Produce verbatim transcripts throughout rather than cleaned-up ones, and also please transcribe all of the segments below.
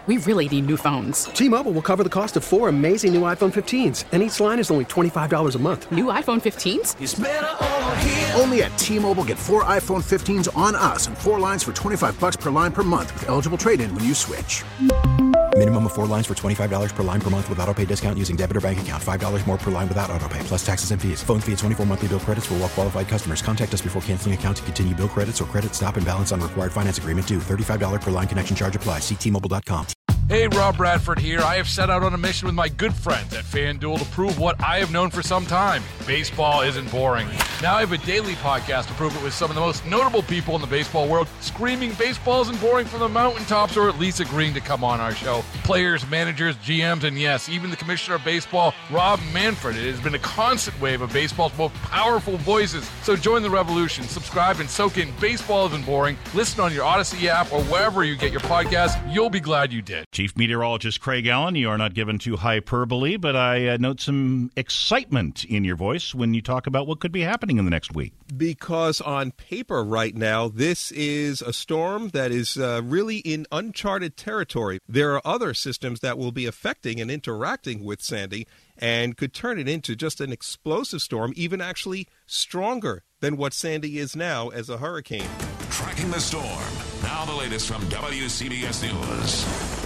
We really need new phones. T-Mobile will cover the cost of four amazing new iPhone fifteens, and each line is only twenty-five dollars a month. New iPhone fifteens? It's better over here. Only at T-Mobile, get four iPhone fifteens on us and four lines for twenty-five dollars per line per month with eligible trade-in when you switch. Minimum of four lines for twenty-five dollars per line per month with autopay discount using debit or bank account. five dollars more per line without autopay, plus taxes and fees. Phone fee at twenty-four monthly bill credits for well-qualified customers. Contact us before canceling account to continue bill credits or credit stop and balance on required finance agreement due. thirty-five dollars per line connection charge applies. See T Mobile dot com. Hey, Rob Bradford here. I have set out on a mission with my good friends at FanDuel to prove what I have known for some time. Baseball isn't boring. Now I have a daily podcast to prove it with some of the most notable people in the baseball world, screaming baseball isn't boring from the mountaintops, or at least agreeing to come on our show. Players, managers, G Ms, and yes, even the commissioner of baseball, Rob Manfred. It has been a constant wave of baseball's most powerful voices. So join the revolution. Subscribe and soak in Baseball Isn't Boring. Listen on your Odyssey app or wherever you get your podcast. You'll be glad you did. Chief Meteorologist Craig Allen, you are not given to hyperbole, but I uh, note some excitement in your voice when you talk about what could be happening in the next week. Because on paper right now, this is a storm that is uh, really in uncharted territory. There are other systems that will be affecting and interacting with Sandy and could turn it into just an explosive storm, even actually stronger than what Sandy is now as a hurricane. Tracking the storm. Now the latest from W C B S News.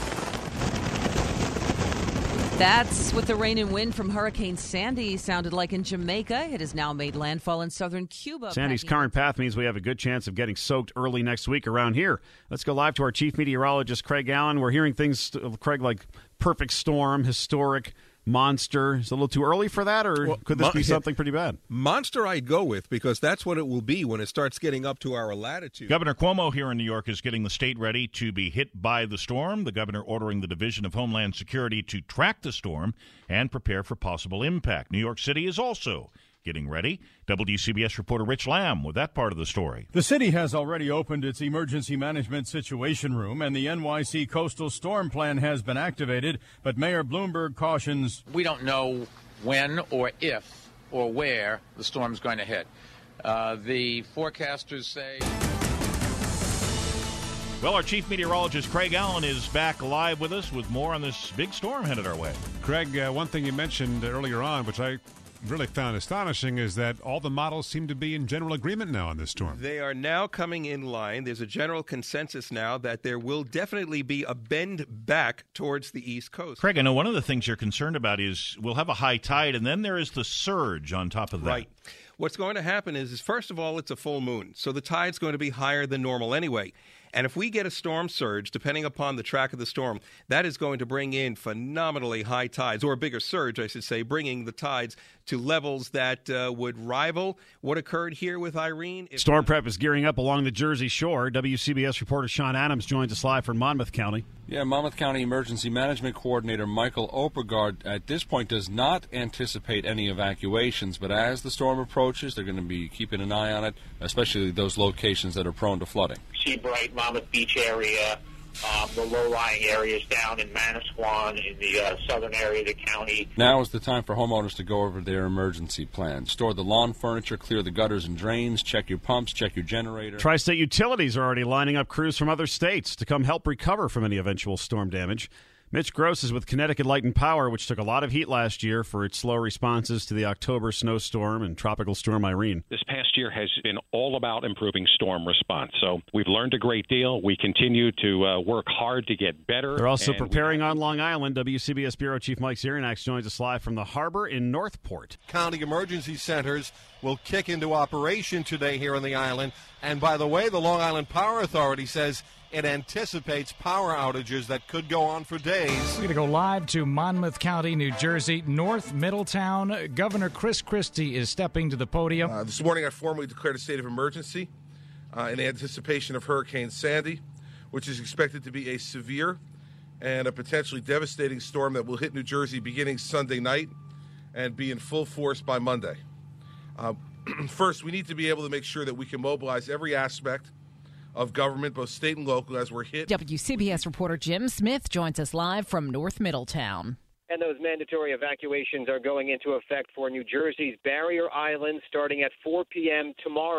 That's what the rain and wind from Hurricane Sandy sounded like in Jamaica. It has now made landfall in southern Cuba. Sandy's current path means we have a good chance of getting soaked early next week around here. Let's go live to our chief meteorologist, Craig Allen. We're hearing things, Craig, like perfect storm, historic, monster. Is it a little too early for that, or well, could this mon- be something pretty bad? Monster I'd go with, because that's what it will be when it starts getting up to our latitude. Governor Cuomo here in New York is getting the state ready to be hit by the storm. The governor ordering the Division of Homeland Security to track the storm and prepare for possible impact. New York City is also getting ready. W C B S reporter Rich Lamb with that part of the story. The city has already opened its emergency management situation room, and the N Y C coastal storm plan has been activated, but Mayor Bloomberg cautions, we don't know when or if or where the storm is going to hit. Uh, the forecasters say... Well, our chief meteorologist, Craig Allen, is back live with us with more on this big storm headed our way. Craig, uh, one thing you mentioned earlier on, which I really found astonishing, is that all the models seem to be in general agreement now on this storm. They are now coming in line. There's a general consensus now that there will definitely be a bend back towards the East Coast. Craig, I know one of the things you're concerned about is we'll have a high tide, and then there is the surge on top of that. Right. What's going to happen is, is, first of all, it's a full moon, so the tide's going to be higher than normal anyway. And if we get a storm surge, depending upon the track of the storm, that is going to bring in phenomenally high tides, or a bigger surge, I should say, bringing the tides to levels that uh, would rival what occurred here with Irene. If storm prep is gearing up along the Jersey Shore. W C B S reporter Sean Adams joins us live from Monmouth County. Yeah, Monmouth County Emergency Management Coordinator Michael Opergaard at this point does not anticipate any evacuations, but as the storm approaches, they're going to be keeping an eye on it, especially those locations that are prone to flooding. Seabright, Monmouth Beach area, um, the low-lying areas down in Manasquan, in the uh, southern area of the county. Now is the time for homeowners to go over their emergency plans. Store the lawn furniture, clear the gutters and drains, check your pumps, check your generator. Tri-State Utilities are already lining up crews from other states to come help recover from any eventual storm damage. Mitch Gross is with Connecticut Light and Power, which took a lot of heat last year for its slow responses to the October snowstorm and tropical storm Irene. This past year has been all about improving storm response. So we've learned a great deal. We continue to uh, work hard to get better. They're also preparing on Long Island. W C B S Bureau Chief Mike Zirianax joins us live from the harbor in Northport. County emergency centers will kick into operation today here on the island. And by the way, the Long Island Power Authority says it anticipates power outages that could go on for days. We're going to go live to Monmouth County, New Jersey, North Middletown. Governor Chris Christie is stepping to the podium. Uh, this morning I formally declared a state of emergency uh, in anticipation of Hurricane Sandy, which is expected to be a severe and a potentially devastating storm that will hit New Jersey beginning Sunday night and be in full force by Monday. Uh, first, we need to be able to make sure that we can mobilize every aspect of government, both state and local, as we're hit. W C B S reporter Jim Smith joins us live from North Middletown. And those mandatory evacuations are going into effect for New Jersey's Barrier Island starting at four p.m. tomorrow.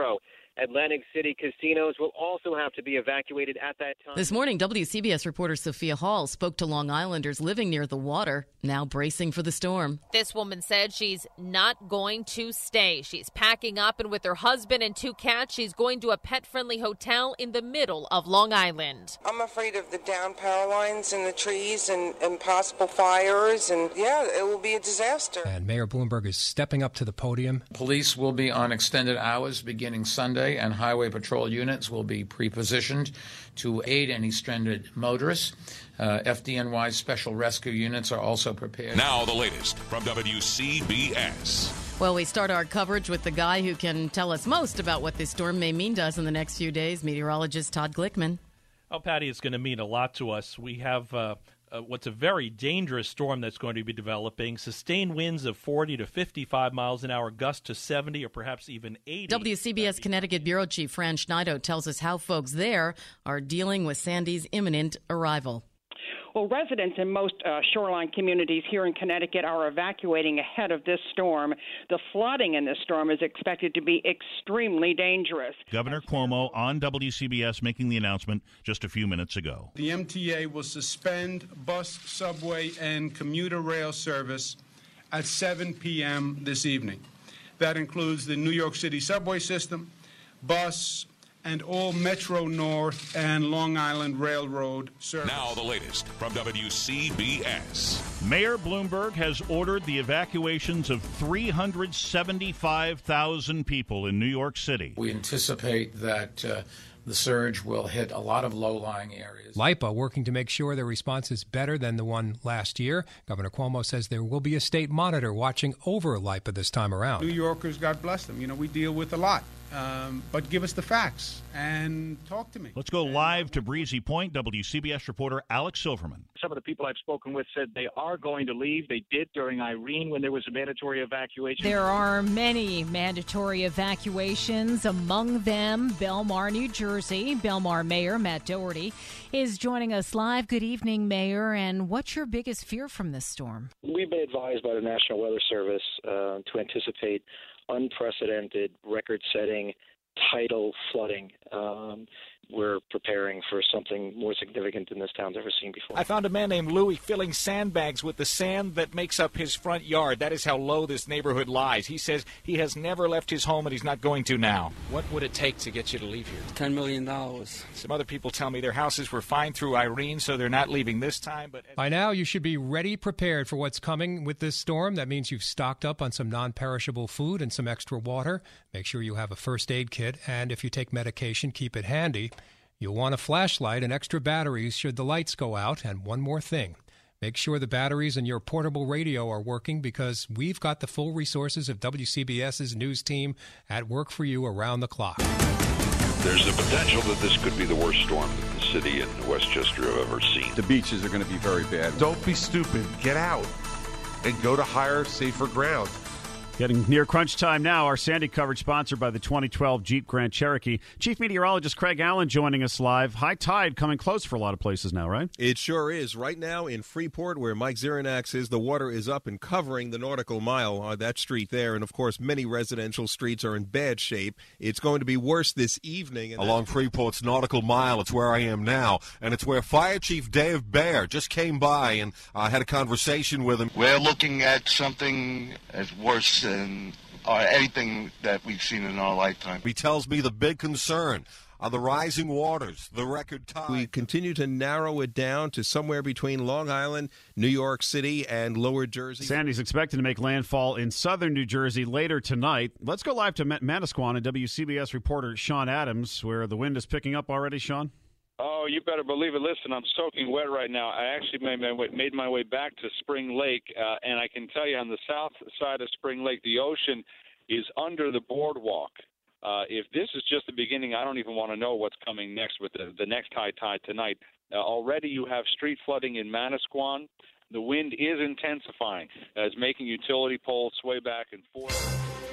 Atlantic City casinos will also have to be evacuated at that time. This morning, W C B S reporter Sophia Hall spoke to Long Islanders living near the water, now bracing for the storm. This woman said she's not going to stay. She's packing up, and with her husband and two cats, she's going to a pet-friendly hotel in the middle of Long Island. I'm afraid of the down power lines and the trees and, and possible fires, and yeah, it will be a disaster. And Mayor Bloomberg is stepping up to the podium. Police will be on extended hours beginning Sunday, and highway patrol units will be pre-positioned to aid any stranded motorists. Uh, F D N Y's special rescue units are also prepared. Now the latest from W C B S. Well, we start our coverage with the guy who can tell us most about what this storm may mean to us in the next few days, meteorologist Todd Glickman. Oh, Patty, it's going to mean a lot to us. We have uh, uh, what's a very dangerous storm that's going to be developing. Sustained winds of forty to fifty-five miles an hour, gusts to seventy or perhaps even eighty. W C B S Connecticut Bureau Chief Fran Schneido tells us how folks there are dealing with Sandy's imminent arrival. Well, residents in most uh, shoreline communities here in Connecticut are evacuating ahead of this storm. The flooding in this storm is expected to be extremely dangerous. Governor Cuomo on W C B S making the announcement just a few minutes ago. The M T A will suspend bus, subway, and commuter rail service at seven p.m. this evening. That includes the New York City subway system, bus, and all Metro North and Long Island Railroad service. Now the latest from W C B S. Mayor Bloomberg has ordered the evacuations of three hundred seventy-five thousand people in New York City. We anticipate that uh, the surge will hit a lot of low-lying areas. LIPA working to make sure their response is better than the one last year. Governor Cuomo says there will be a state monitor watching over LIPA this time around. New Yorkers, God bless them. You know, we deal with a lot. Um, but give us the facts and talk to me. Let's go live to Breezy Point. W C B S reporter Alex Silverman. Some of the people I've spoken with said they are going to leave. They did during Irene when there was a mandatory evacuation. There are many mandatory evacuations, among them Belmar, New Jersey. Belmar Mayor Matt Doherty is joining us live. Good evening, Mayor. And what's your biggest fear from this storm? We've been advised by the National Weather Service uh, to anticipate unprecedented, record-setting tidal flooding. Um, we're preparing for something more significant than this town's ever seen before. I found a man named Louie filling sandbags with the sand that makes up his front yard. That is how low this neighborhood lies. He says he has never left his home and he's not going to now. What would it take to get you to leave here? ten million dollars. Some other people tell me their houses were fine through Irene, so they're not leaving this time. But by now, you should be ready, prepared for what's coming with this storm. That means you've stocked up on some non-perishable food and some extra water. Make sure you have a first aid kit, and if you take medication, keep it handy. You'll want a flashlight and extra batteries should the lights go out. And one more thing, make sure the batteries in your portable radio are working because we've got the full resources of WCBS's news team at work for you around the clock. There's the potential that this could be the worst storm that the city and Westchester have ever seen. The beaches are going to be very bad. Don't be stupid. Get out and go to higher, safer ground. Getting near crunch time now. Our Sandy coverage sponsored by the twenty twelve Jeep Grand Cherokee. Chief Meteorologist Craig Allen joining us live. High tide coming close for a lot of places now, right? It sure is. Right now in Freeport, where Mike Zirinax is, the water is up and covering the nautical mile on that street there. And, of course, many residential streets are in bad shape. It's going to be worse this evening. And Along Freeport's nautical mile, it's where I am now. And it's where Fire Chief Dave Baer just came by and I uh, had a conversation with him. We're looking at something as worse than or anything that we've seen in our lifetime. He tells me the big concern are the rising waters, the record tide. We continue to narrow it down to somewhere between Long Island, New York City, and Lower Jersey. Sandy's expected to make landfall in southern New Jersey later tonight. Let's go live to Manasquan and W C B S reporter Sean Adams, where the wind is picking up already, Sean. Oh, you better believe it. Listen, I'm soaking wet right now. I actually made my way, made my way back to Spring Lake, uh, and I can tell you on the south side of Spring Lake, the ocean is under the boardwalk. Uh, if this is just the beginning, I don't even want to know what's coming next with the, the next high tide tonight. Uh, already you have street flooding in Manasquan. The wind is intensifying, as making utility poles sway back and forth.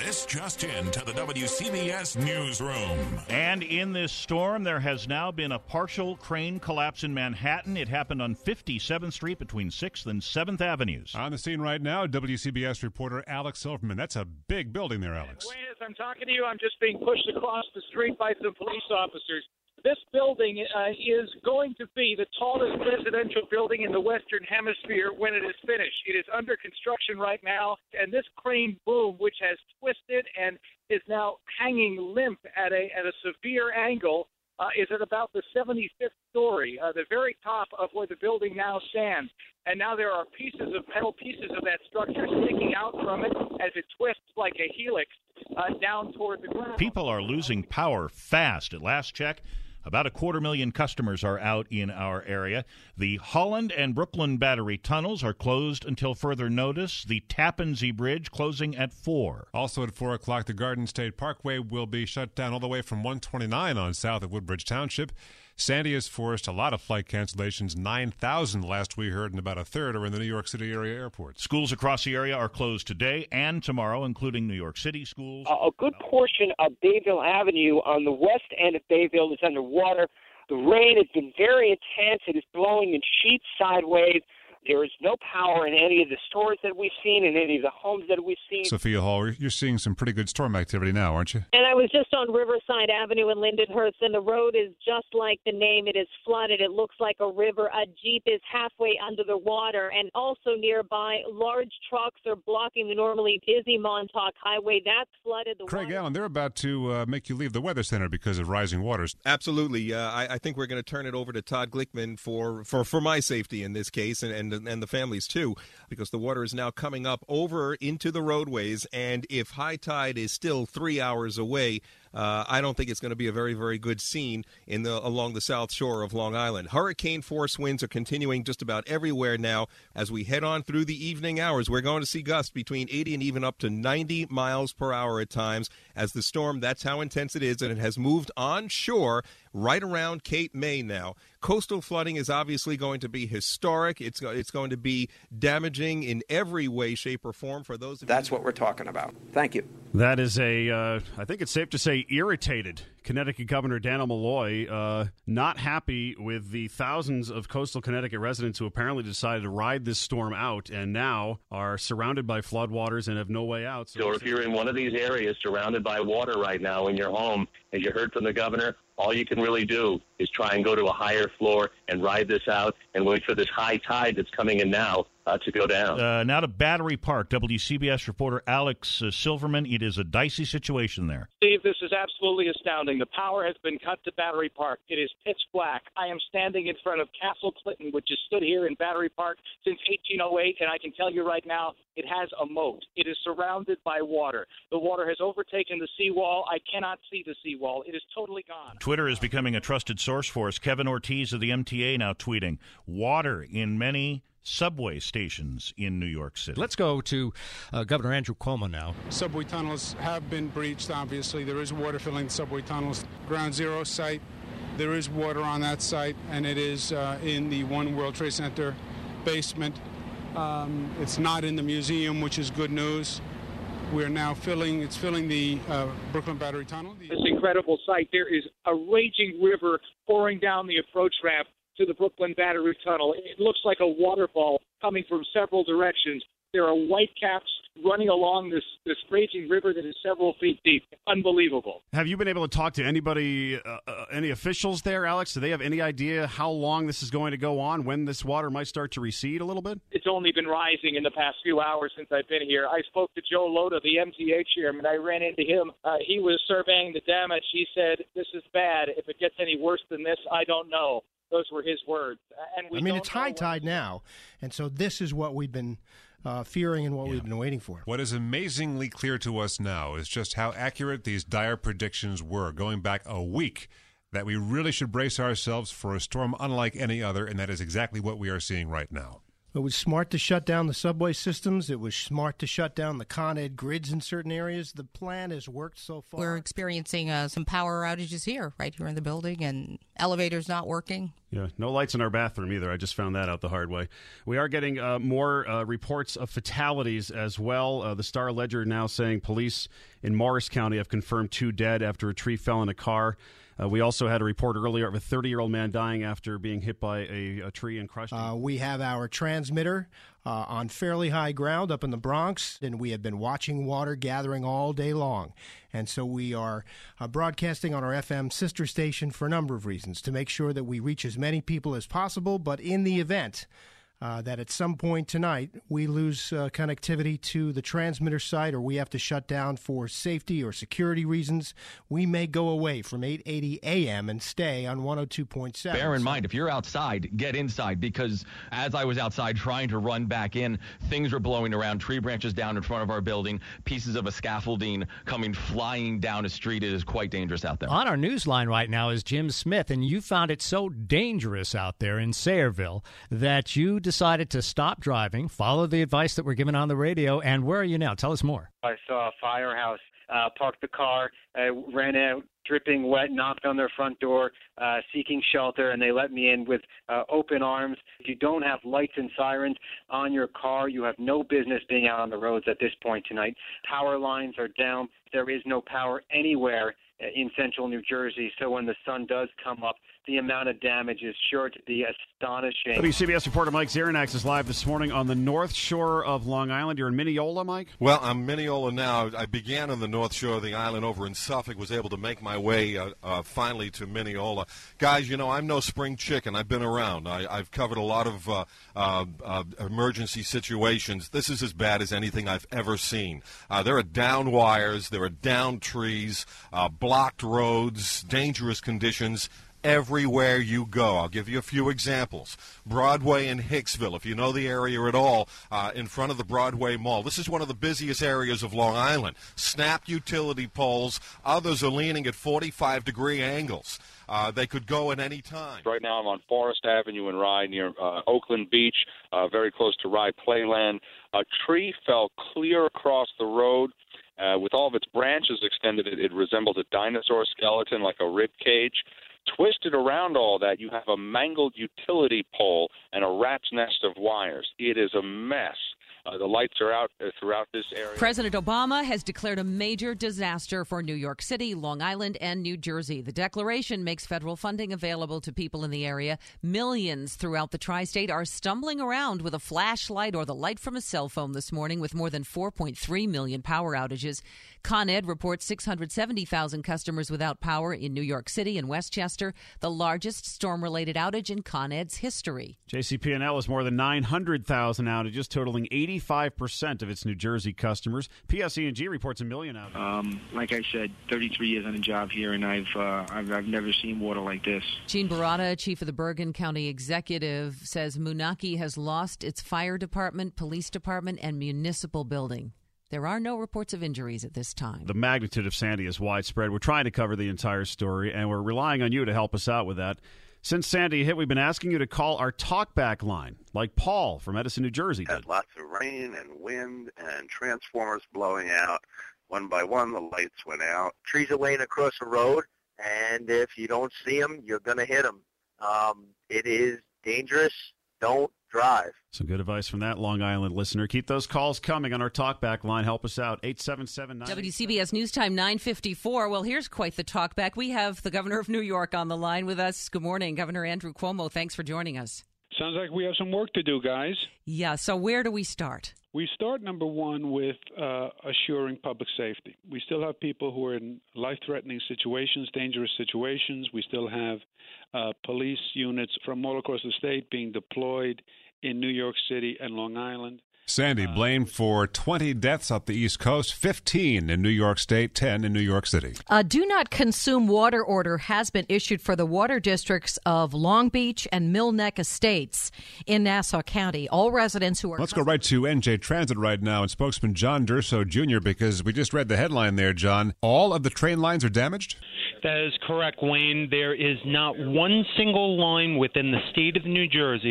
This just in to the W C B S newsroom. And in this storm, there has now been a partial crane collapse in Manhattan. It happened on fifty-seventh Street between sixth and seventh Avenues. On the scene right now, W C B S reporter Alex Silverman. That's a big building there, Alex. Wait, as I'm talking to you, I'm just being pushed across the street by some police officers. This building uh, is going to be the tallest residential building in the Western Hemisphere when it is finished. It is under construction right now, and this crane boom, which has twisted and is now hanging limp at a at a severe angle, uh, is at about the seventy-fifth story, uh, the very top of where the building now stands. And now there are pieces of metal pieces of that structure sticking out from it as it twists like a helix uh, down toward the ground. People are losing power fast. At last check, about a quarter million customers are out in our area. The Holland and Brooklyn Battery tunnels are closed until further notice. The Tappan Zee Bridge closing at four. Also at four o'clock, the Garden State Parkway will be shut down all the way from one twenty-nine on south of Woodbridge Township. Sandy has forced a lot of flight cancellations, nine thousand last we heard, and about a third are in the New York City area airports. Schools across the area are closed today and tomorrow, including New York City schools. A good portion of Bayville Avenue on the west end of Bayville is underwater. The rain has been very intense. It is blowing in sheets sideways. There is no power in any of the stores that we've seen, in any of the homes that we've seen. Sophia Hall, you're seeing some pretty good storm activity now, aren't you? And I was just on Riverside Avenue in Lindenhurst, and the road is just like the name. It is flooded. It looks like a river. A Jeep is halfway under the water. And also nearby, large trucks are blocking the normally busy Montauk Highway. That's flooded. The Craig water- Allen, they're about to uh, make you leave the Weather Center because of rising waters. Absolutely. Uh, I, I think we're going to turn it over to Todd Glickman for, for, for my safety in this case, and, and and the families too, because the water is now coming up over into the roadways, and if high tide is still three hours away, uh, I don't think it's going to be a very, very good scene in the along the south shore of Long Island. Hurricane force winds are continuing just about everywhere now. As we head on through the evening hours, we're going to see gusts between eighty and even up to ninety miles per hour at times as the storm, that's how intense it is, and it has moved onshore right around Cape May now. Coastal flooding is obviously going to be historic. It's it's going to be damaging in every way, shape, or form for those of That's what we're talking about. Thank you. That is a, uh, I think it's safe to say, irritated Connecticut Governor Dannel Malloy, uh, not happy with the thousands of coastal Connecticut residents who apparently decided to ride this storm out and now are surrounded by floodwaters and have no way out. So if you're in one of these areas surrounded by water right now in your home, as you heard from the governor, all you can really do is try and go to a higher floor and ride this out and wait for this high tide that's coming in now uh, to go down. Uh, now to Battery Park. W C B S reporter Alex uh, Silverman. It is a dicey situation there. Steve, this is absolutely astounding. The power has been cut to Battery Park. It is pitch black. I am standing in front of Castle Clinton, which has stood here in Battery Park since eighteen oh eight, and I can tell you right now, it has a moat. It is surrounded by water. The water has overtaken the seawall. I cannot see the seawall. It is totally gone. Twitter is becoming a trusted source for us. Kevin Ortiz of the M T A now tweeting, water in many subway stations in New York City. Let's go to uh, Governor Andrew Cuomo now. Subway tunnels have been breached, obviously. There is water filling the subway tunnels. Ground Zero site, there is water on that site, and it is uh, in the One World Trade Center basement. Um, it's not in the museum, which is good news. We're now filling, it's filling the uh, Brooklyn Battery Tunnel. This incredible site, there is a raging river pouring down the approach ramp to the Brooklyn Battery Tunnel. It looks like a waterfall coming from several directions. There are white caps running along this, this raging river that is several feet deep. Unbelievable. Have you been able to talk to anybody, uh, uh, any officials there, Alex? Do they have any idea how long this is going to go on, when this water might start to recede a little bit? It's only been rising in the past few hours since I've been here. I spoke to Joe Loda, the M T A chairman. I ran into him. Uh, he was surveying the damage. He said, this is bad. If it gets any worse than this, I don't know. Those were his words. And we I mean, it's high tide now, and so this is what we've been uh, fearing and what yeah. we've been waiting for. What is amazingly clear to us now is just how accurate these dire predictions were going back a week, that we really should brace ourselves for a storm unlike any other, and that is exactly what we are seeing right now. It was smart to shut down the subway systems. It was smart to shut down the Con Ed grids in certain areas. The plan has worked so far. We're experiencing uh, some power outages here, right here in the building, and elevators not working. Yeah, no lights in our bathroom either. I just found that out the hard way. We are getting uh, more uh, reports of fatalities as well. Uh, the Star Ledger now saying police in Morris County have confirmed two dead after a tree fell in a car. Uh, we also had a report earlier of a thirty-year-old man dying after being hit by a, a tree and crushed him. Uh, we have our transmitter uh, on fairly high ground up in the Bronx, and we have been watching water gathering all day long. And so we are uh, broadcasting on our F M sister station for a number of reasons, to make sure that we reach as many people as possible. But in the event Uh, that at some point tonight we lose uh, connectivity to the transmitter site, or we have to shut down for safety or security reasons, we may go away from eight eighty a.m. and stay on one oh two point seven. Bear in mind, if you're outside, get inside, because as I was outside trying to run back in, things were blowing around, tree branches down in front of our building, pieces of a scaffolding coming flying down a street. It is quite dangerous out there. On our news line right now is Jim Smith, and you found it so dangerous out there in Sayreville that you decided to stop driving, follow the advice that we're given on the radio, and where are you now? Tell us more. I saw a firehouse, uh, parked the car, uh, ran out, dripping wet, knocked on their front door, uh, seeking shelter, and they let me in with uh, open arms. If you don't have lights and sirens on your car, you have no business being out on the roads at this point tonight. Power lines are down. There is no power anywhere in central New Jersey, so when the sun does come up, the amount of damage is sure to be astonishing. W C B S reporter Mike Zerinax is live this morning on the north shore of Long Island. You're in Mineola, Mike? Well, I'm Mineola now. I began on the north shore of the island over in Suffolk, was able to make my way uh, uh, finally to Mineola. Guys, you know, I'm no spring chicken. I've been around. I, I've covered a lot of uh, uh, uh, emergency situations. This is as bad as anything I've ever seen. Uh, there are down wires. There are down trees, uh, blocked roads, dangerous conditions everywhere you go. I'll give you a few examples. Broadway in Hicksville, if you know the area at all, uh, in front of the Broadway Mall. This is one of the busiest areas of Long Island. Snapped utility poles. Others are leaning at forty-five degree angles. Uh, they could go at any time. Right now I'm on Forest Avenue in Rye near uh, Oakland Beach, uh, very close to Rye Playland. A tree fell clear across the road. Uh, with all of its branches extended, it, it resembled a dinosaur skeleton, like a rib cage. Twisted around all that, you have a mangled utility pole and a rat's nest of wires. It is a mess. Uh, the lights are out uh, throughout this area. President Obama has declared a major disaster for New York City, Long Island, and New Jersey. The declaration makes federal funding available to people in the area. Millions throughout the tri-state are stumbling around with a flashlight or the light from a cell phone this morning, with more than four point three million power outages. Con Ed reports six hundred seventy thousand customers without power in New York City and Westchester, the largest storm-related outage in Con Ed's history. J C P N L has more than nine hundred thousand outages, totaling eighty-five percent of its New Jersey customers. P S E and G reports a million outages. Um, like I said, thirty-three years on the job here, and I've, uh, I've I've never seen water like this. Gene Barata, chief of the Bergen County Executive, says Moonachie has lost its fire department, police department, and municipal building. There are no reports of injuries at this time. The magnitude of Sandy is widespread. We're trying to cover the entire story, and we're relying on you to help us out with that. Since Sandy hit, we've been asking you to call our talkback line, like Paul from Edison, New Jersey did. Had lots of rain and wind and transformers blowing out. One by one, the lights went out. Trees are laying across the road, and if you don't see them, you're going to hit them. Um, it is dangerous. Don't drive. Some good advice from that Long Island listener. Keep those calls coming on our talkback line. Help us out. eight seven seven nine W C B S News Time nine fifty-four. Well, here's quite the talkback. We have the governor of New York on the line with us. Good morning, Governor Andrew Cuomo. Thanks for joining us. Sounds like we have some work to do, guys. Yeah, so where do we start? We start, number one, with uh, assuring public safety. We still have people who are in life-threatening situations, dangerous situations. We still have uh, police units from all across the state being deployed in New York City and Long Island. Sandy blamed for twenty deaths up the East Coast, fifteen in New York State, ten in New York City. A do not consume water order has been issued for the water districts of Long Beach and Mill Neck Estates in Nassau County. All residents who are... Let's go right to N J Transit right now and spokesman John Durso Junior, because we just read the headline there, John. All of the train lines are damaged? That is correct, Wayne. There is not one single line within the state of New Jersey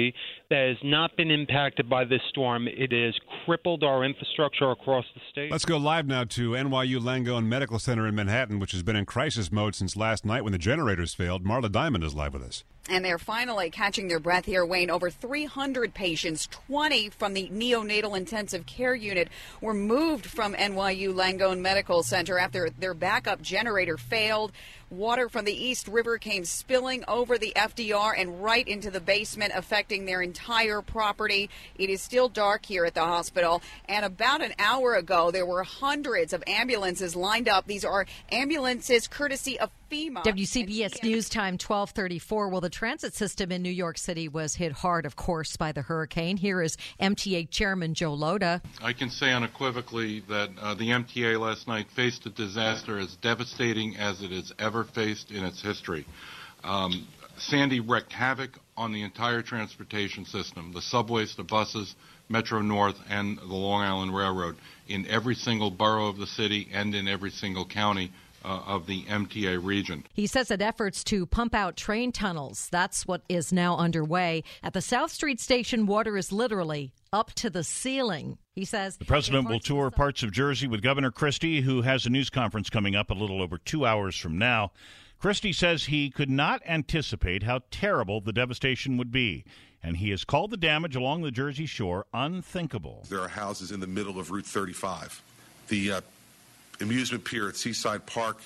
that has not been impacted by this storm. It has crippled our infrastructure across the state. Let's go live now to N Y U Langone Medical Center in Manhattan, which has been in crisis mode since last night when the generators failed. Marla Diamond is live with us. And they're finally catching their breath here, Wayne. Over three hundred patients, twenty from the neonatal intensive care unit, were moved from N Y U Langone Medical Center after their backup generator failed. Water from the East River came spilling over the F D R and right into the basement, affecting their entire property. It is still dark here at the hospital. And about an hour ago, there were hundreds of ambulances lined up. These are ambulances courtesy of FEMA. W C B S News Time, twelve thirty-four. Well, the transit system in New York City was hit hard, of course, by the hurricane. Here is M T A Chairman Joe Loda. I can say unequivocally that uh, the M T A last night faced a disaster as devastating as it has ever faced in its history. Um, Sandy wreaked havoc on the entire transportation system, the subways, the buses, Metro North, and the Long Island Railroad, in every single borough of the city and in every single county Uh, of the M T A region. He says that efforts to pump out train tunnels, that's what is now underway. At the South Street station, water is literally up to the ceiling. He says the president will tour parts of Jersey with Governor Christie, who has a news conference coming up a little over two hours from now. Christie says he could not anticipate how terrible the devastation would be, and he has called the damage along the Jersey shore unthinkable. There are houses in the middle of Route thirty-five. The uh, amusement pier at Seaside Park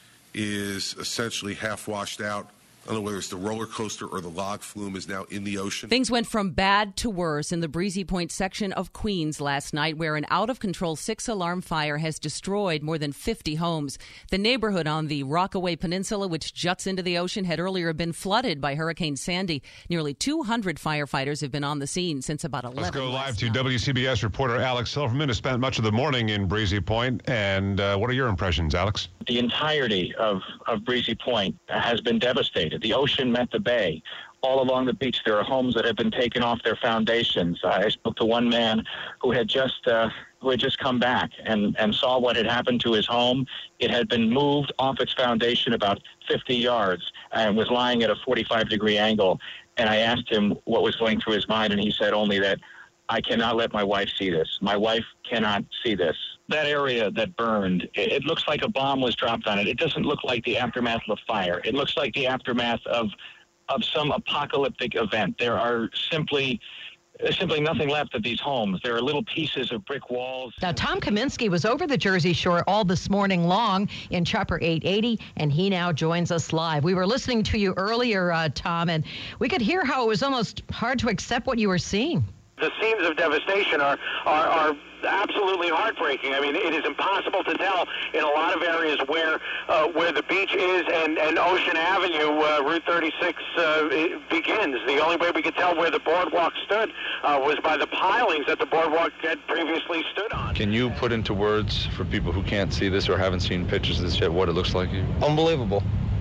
is essentially half washed out. I don't know whether it's the roller coaster or the log flume is now in the ocean. Things went from bad to worse in the Breezy Point section of Queens last night, where an out-of-control six-alarm fire has destroyed more than fifty homes. The neighborhood on the Rockaway Peninsula, which juts into the ocean, had earlier been flooded by Hurricane Sandy. Nearly two hundred firefighters have been on the scene since about eleven. Let's go live to W C B S reporter Alex Silverman, who spent much of the morning in Breezy Point. And uh, what are your impressions, Alex? The entirety of, of Breezy Point has been devastated. The ocean met the bay. All along the beach, there are homes that have been taken off their foundations. Uh, I spoke to one man who had just uh, who had just come back and, and saw what had happened to his home. It had been moved off its foundation about fifty yards and was lying at a forty-five degree angle. And I asked him what was going through his mind, and he said only that, I cannot let my wife see this. My wife cannot see this. That area that burned, it looks like a bomb was dropped on it. It doesn't look like the aftermath of a fire. It looks like the aftermath of of some apocalyptic event. There are simply there's simply nothing left of these homes. There are little pieces of brick walls. Now, Tom Kaminsky was over the Jersey Shore all this morning long in Chopper eight eighty, and he now joins us live. We were listening to you earlier, uh, Tom, and we could hear how it was almost hard to accept what you were seeing. The scenes of devastation are, are, are absolutely heartbreaking. I mean, it is impossible to tell in a lot of areas where uh, where the beach is and, and Ocean Avenue, uh, Route thirty-six, uh, begins. The only way we could tell where the boardwalk stood uh, was by the pilings that the boardwalk had previously stood on. Can you put into words for people who can't see this or haven't seen pictures of this yet what it looks like? Unbelievable.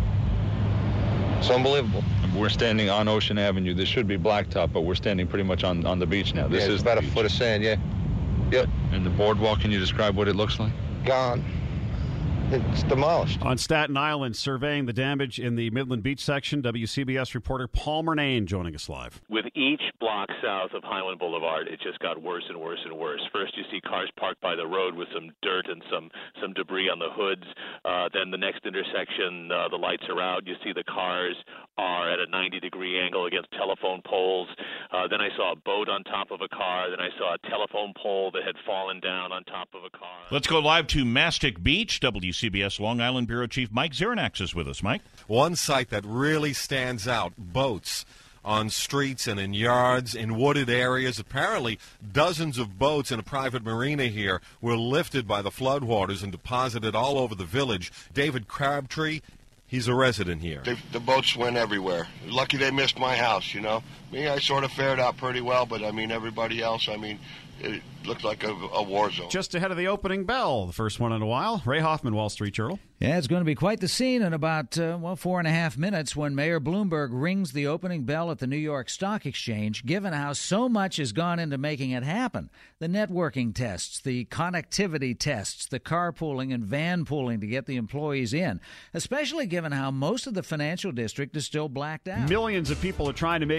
It's unbelievable. We're standing on Ocean Avenue. This should be blacktop, but we're standing pretty much on, on the beach now. This yeah, is about a beach. foot of sand, yeah. Yep. And the boardwalk, can you describe what it looks like? Gone. It's demolished. On Staten Island, surveying the damage in the Midland Beach section, W C B S reporter Paul Murnane joining us live. With each block south of Highland Boulevard, it just got worse and worse and worse. First, you see cars parked by the road with some dirt and some, some debris on the hoods. Uh, then the next intersection, uh, the lights are out. You see the cars are at a ninety degree angle against telephone poles. Uh, then I saw a boat on top of a car. Then I saw a telephone pole that had fallen down on top of a car. Let's go live to Mastic Beach. W C B S Long Island Bureau Chief Mike Zernax is with us. Mike? One site that really stands out, boats on streets and in yards, in wooded areas. Apparently, dozens of boats in a private marina here were lifted by the floodwaters and deposited all over the village. David Crabtree, he's a resident here. They, the boats went everywhere. Lucky they missed my house, you know. Me, I sort of fared out pretty well, but, I mean, everybody else, I mean, it looked like a, a war zone. Just ahead of the opening bell, the first one in a while. Ray Hoffman, Wall Street Journal. Yeah, it's going to be quite the scene in about, uh, well, four and a half minutes when Mayor Bloomberg rings the opening bell at the New York Stock Exchange, given how so much has gone into making it happen. The networking tests, the connectivity tests, the carpooling and van pooling to get the employees in, especially given how most of the financial district is still blacked out. Millions of people are trying to make it to work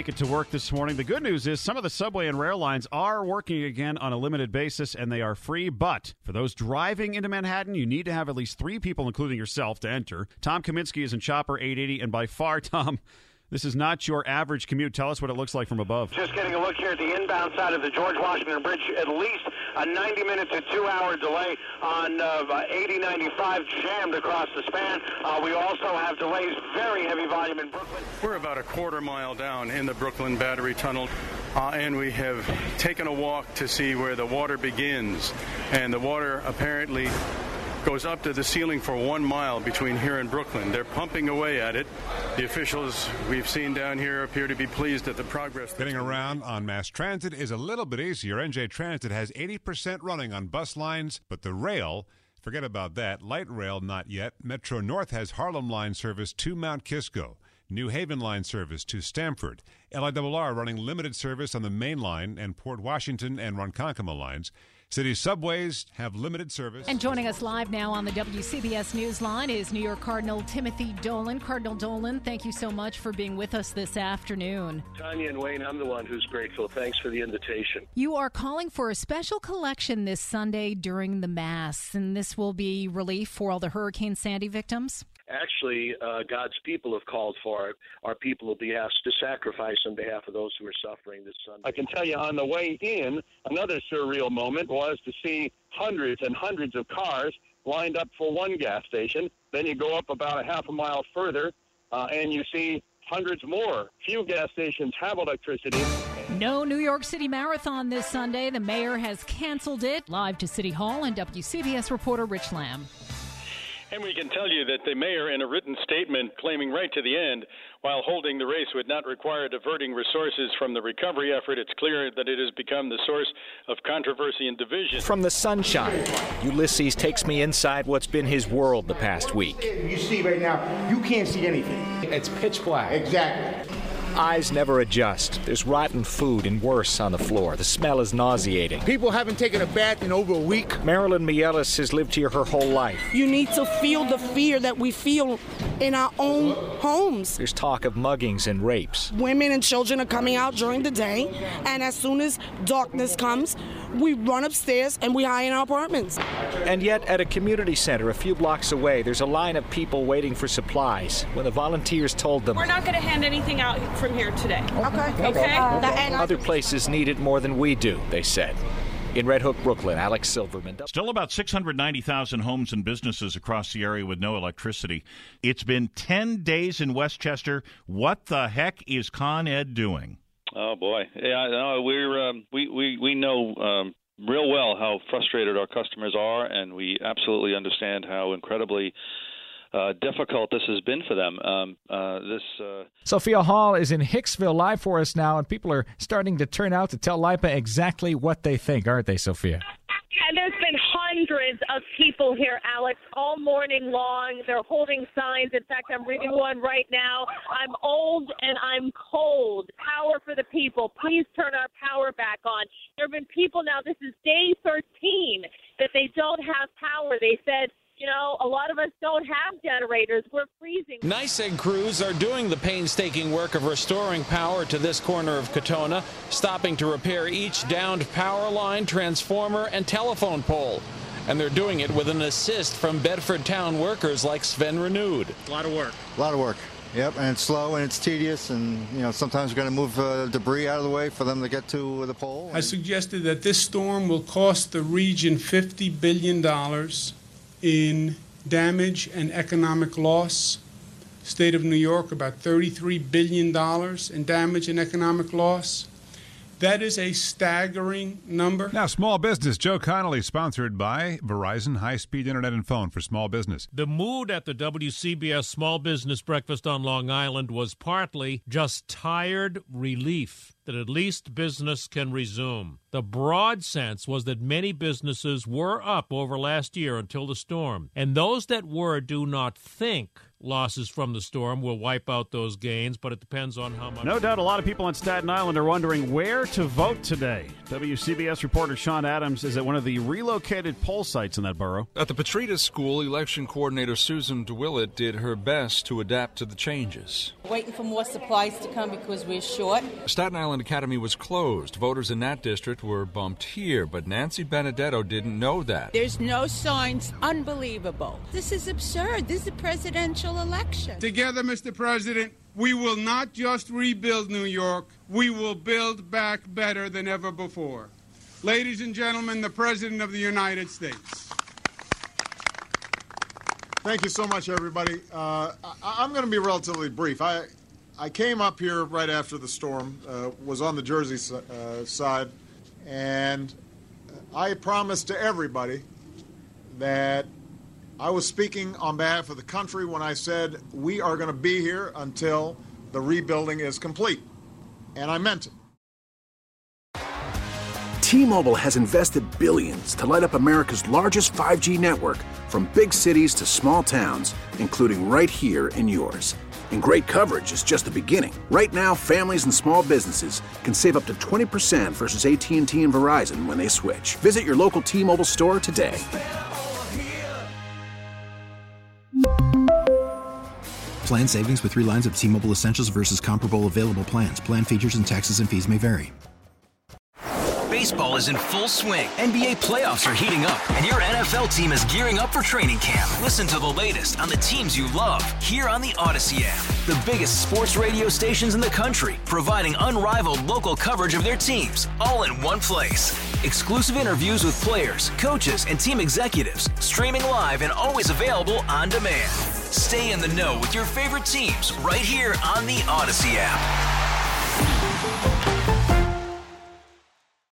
work this morning. The good news is some of the subway and rail lines are working again on a limited basis, and they are free. But for those driving into Manhattan, you need to have at least three people, including yourself, to enter. Tom Kaminsky is in Chopper eight eighty, and by far, Tom, this is not your average commute. Tell us what it looks like from above. Just getting a look here at the inbound side of the George Washington Bridge. At least a ninety minute to two hour delay on uh, eighty ninety-five jammed across the span. Uh, we also have delays, very heavy volume in Brooklyn. We're about a quarter mile down in the Brooklyn Battery Tunnel, uh, and we have taken a walk to see where the water begins. And the water apparently goes up to the ceiling for one mile between here and Brooklyn. They're pumping away at it. The officials we've seen down here appear to be pleased at the progress. Getting around on mass transit is a little bit easier. N J Transit has eighty percent running on bus lines, but the rail, forget about that. Light rail, not yet. Metro North has Harlem line service to Mount Kisco. New Haven line service to Stamford. L I R R running limited service on the main line and Port Washington and Ronkonkoma lines. City subways have limited service. And joining us live now on the W C B S Newsline is New York Cardinal Timothy Dolan. Cardinal Dolan, thank you so much for being with us this afternoon. Tanya and Wayne, I'm the one who's grateful. Thanks for the invitation. You are calling for a special collection this Sunday during the Mass, and this will be relief for all the Hurricane Sandy victims? Actually, uh, God's people have called for it. Our people will be asked to sacrifice on behalf of those who are suffering this Sunday. I can tell you on the way in, another surreal moment was to see hundreds and hundreds of cars lined up for one gas station. Then you go up about a half a mile further, uh, and you see hundreds more. Few gas stations have electricity. No New York City Marathon this Sunday. The mayor has canceled it. Live to City Hall and W C B S reporter Rich Lamb. And we can tell you that the mayor, in a written statement claiming right to the end, while holding the race would not require diverting resources from the recovery effort, it's clear that it has become the source of controversy and division. From the sunshine, Ulysses takes me inside what's been his world the past week. You see right now, you can't see anything. It's pitch black. Exactly. Eyes never adjust. There's rotten food and worse on the floor. The smell is nauseating. People haven't taken a bath in over a week. Marilyn Mielis has lived here her whole life. You need to feel the fear that we feel in our own homes. There's talk of muggings and rapes. Women and children are coming out during the day, and as soon as darkness comes, we run upstairs and we hide in our apartments. And yet, at a community center a few blocks away, there's a line of people waiting for supplies. When the volunteers told them, "We're not going to hand anything out from here today." Okay. Okay. Uh, other places need it more than we do, they said. In Red Hook, Brooklyn, Alex Silverman. Still about six hundred ninety thousand homes and businesses across the area with no electricity. It's been ten days in Westchester. What the heck is Con Ed doing? Oh, boy. Yeah, no, we're, um, we, we, we know um, real well how frustrated our customers are, and we absolutely understand how incredibly Uh, difficult this has been for them. Um, uh, this uh... Sophia Hall is in Hicksville live for us now, and people are starting to turn out to tell LIPA exactly what they think, aren't they, Sophia? And there's been hundreds of people here, Alex, all morning long. They're holding signs. In fact, I'm reading one right now. I'm old and I'm cold. Power for the people. Please turn our power back on. There have been people now, this is day thirteen, that they don't have power. They said, you know, a lot of us don't have generators. We're freezing. NYSEG crews are doing the painstaking work of restoring power to this corner of Katona, stopping to repair each downed power line, transformer, and telephone pole. And they're doing it with an assist from Bedford town workers like Sven Renewed. A lot of work. A lot of work. Yep, and it's slow and it's tedious, and you know sometimes we're going to move uh, debris out of the way for them to get to the pole. I suggested that this storm will cost the region fifty billion dollars in damage and economic loss. State of New York, about thirty-three billion dollars in damage and economic loss. That is a staggering number. Now, small business. Joe Connolly, sponsored by Verizon, high-speed internet and phone for small business. The mood at the W C B S Small Business Breakfast on Long Island was partly just tired relief that at least business can resume. The broad sense was that many businesses were up over last year until the storm, and those that were do not think losses from the storm will wipe out those gains, but it depends on how much. No doubt a lot of people on Staten Island are wondering where to vote today. W C B S reporter Sean Adams is at one of the relocated poll sites in that borough. At the Petrita School, election coordinator Susan DeWillett did her best to adapt to the changes. Waiting for more supplies to come because we're short. Staten Island Academy was closed. Voters in that district were bumped here, but Nancy Benedetto didn't know that. There's no signs. Unbelievable. This is absurd. This is a presidential election. Together, Mister President, we will not just rebuild New York, we will build back better than ever before. Ladies and gentlemen, the President of the United States. Thank you so much, everybody. Uh, I, I'm going to be relatively brief. I, I came up here right after the storm, uh, was on the Jersey uh, side, and I promised to everybody that I was speaking on behalf of the country when I said we are going to be here until the rebuilding is complete. And I meant it. T-Mobile has invested billions to light up America's largest five G network, from big cities to small towns, including right here in yours. And great coverage is just the beginning. Right now, families and small businesses can save up to twenty percent versus A T and T and Verizon when they switch. Visit your local T-Mobile store today. Plan savings with three lines of T-Mobile Essentials versus comparable available plans. Plan features and taxes and fees may vary. Baseball is in full swing. N B A playoffs are heating up, and your N F L team is gearing up for training camp. Listen to the latest on the teams you love here on the Odyssey app. The biggest sports radio stations in the country, providing unrivaled local coverage of their teams, all in one place. Exclusive interviews with players, coaches, and team executives, streaming live and always available on demand. Stay in the know with your favorite teams right here on the Odyssey app.